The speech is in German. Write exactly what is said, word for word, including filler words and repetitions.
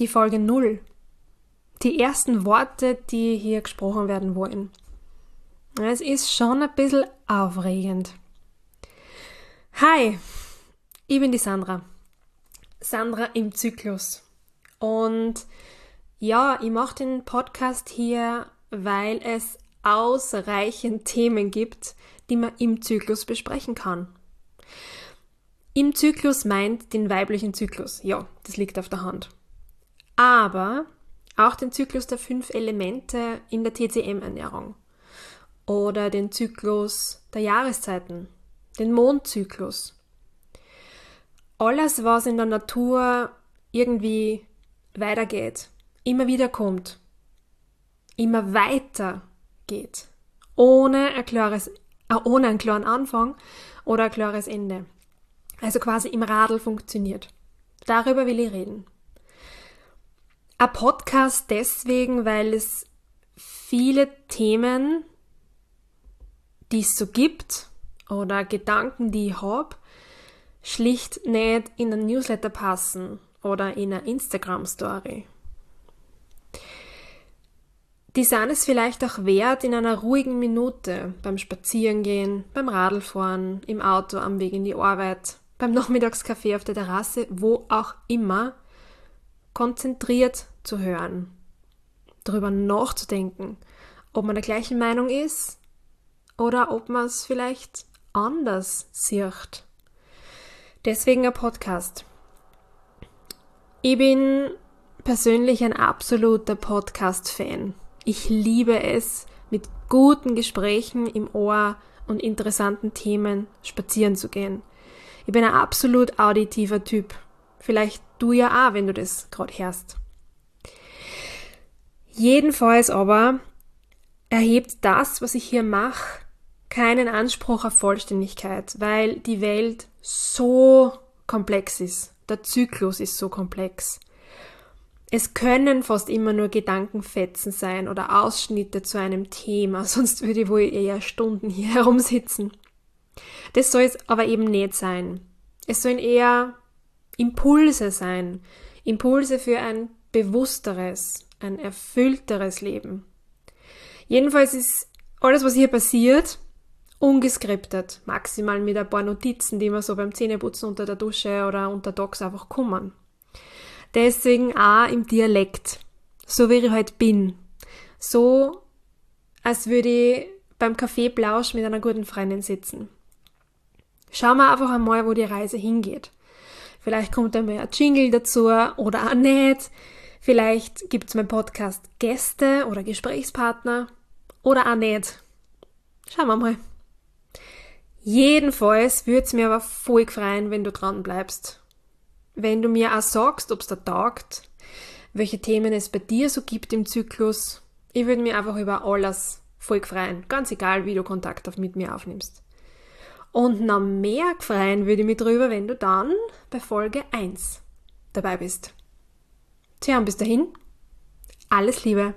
die Folge null. Die ersten Worte, die hier gesprochen werden wollen. Es ist schon ein bisschen aufregend. Hi, ich bin die Sandra. Sandra im Zyklus. Und ja, ich mache den Podcast hier, weil es ausreichend Themen gibt, die man im Zyklus besprechen kann. Im Zyklus meint den weiblichen Zyklus. Ja, das liegt auf der Hand. Aber auch den Zyklus der fünf Elemente in der T C M-Ernährung. Oder den Zyklus der Jahreszeiten. Den Mondzyklus. Alles, was in der Natur irgendwie weitergeht, immer wieder kommt, immer weiter geht, ohne ein klares, äh, ohne einen klaren Anfang oder ein klares Ende. Also quasi im Radl funktioniert. Darüber will ich reden. Ein Podcast deswegen, weil es viele Themen, die es so gibt, oder Gedanken, die ich habe, schlicht nicht in einen Newsletter passen oder in eine Instagram-Story. Die sind es vielleicht auch wert, in einer ruhigen Minute, beim Spazierengehen, beim Radlfahren, im Auto am Weg in die Arbeit, beim Nachmittagskaffee auf der Terrasse, wo auch immer, konzentriert zu hören, darüber nachzudenken, ob man der gleichen Meinung ist oder ob man es vielleicht anders sieht. Deswegen ein Podcast. Ich bin persönlich ein absoluter Podcast-Fan. Ich liebe es, mit guten Gesprächen im Ohr und interessanten Themen spazieren zu gehen. Ich bin ein absolut auditiver Typ. Vielleicht du ja auch, wenn du das gerade hörst. Jedenfalls aber erhebt das, was ich hier mache, keinen Anspruch auf Vollständigkeit, weil die Welt so komplex ist. Der Zyklus ist so komplex. Es können fast immer nur Gedankenfetzen sein oder Ausschnitte zu einem Thema, sonst würde ich wohl eher Stunden hier herumsitzen. Das soll es aber eben nicht sein. Es sollen eher Impulse sein. Impulse für ein bewussteres, ein erfüllteres Leben. Jedenfalls ist alles, was hier passiert, ungeskriptet. Maximal mit ein paar Notizen, die mir so beim Zähneputzen unter der Dusche oder unter Tags einfach kommen. Deswegen auch im Dialekt. So wie ich halt bin. So, als würde ich beim Kaffeeplausch mit einer guten Freundin sitzen. Schauen wir einfach einmal, wo die Reise hingeht. Vielleicht kommt einmal ein Jingle dazu oder auch nicht. Vielleicht gibt es meinem Podcast Gäste oder Gesprächspartner oder auch nicht. Schauen wir mal. Jedenfalls würde es mir aber voll freuen, wenn du dran bleibst. Wenn du mir auch sagst, ob es dir taugt, welche Themen es bei dir so gibt im Zyklus. Ich würde mich einfach über alles voll freuen. Ganz egal, wie du Kontakt auf mit mir aufnimmst. Und noch mehr freuen würde ich mich drüber, wenn du dann bei Folge eins dabei bist. Tja, und bis dahin, alles Liebe.